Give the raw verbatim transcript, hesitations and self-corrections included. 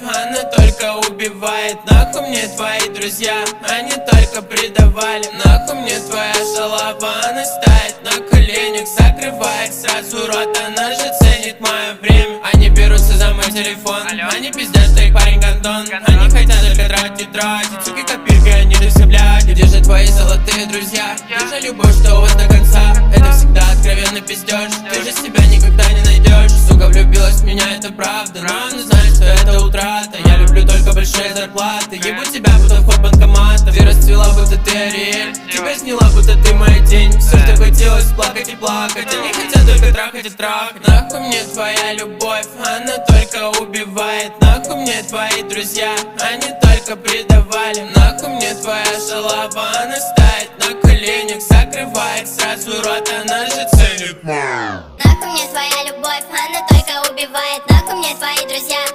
она только убивает. Нахуй мне твои друзья, они только предавали. Нахуй мне твоя шалава, она стоит на коленях, закрывает сразу рот, она же ценит мое время. Они берутся за мой телефон, они пиздят, что их парень гондон. Они хотят только тратить, тратить, суки копиркой, они да все блядь. Где же твои золотые друзья? Где же любовь, что у вас до конца? Это всегда откровенно пиздешь, ты же себя никогда не найдешь. Сука влюбилась в меня, это правда, но она знает, что это утрата. Я люблю только большие зарплаты, ебу тебя, будто вход банкомата. Ты расцвела, будто ты Ариэль, тебя сняла, будто ты моя тень. Все, что хотелось, плакать и плакать, они хотят только трахать и трахать. Нахуй мне твоя любовь, она только убивает. Нахуй мне твои друзья, они только предавали. Нахуй мне твоя шалава, она стоит на коленях, закрывает сразу рот, она же ценит. Нахуй мне твоя любовь, она только убивает. Нахуй мне твои друзья,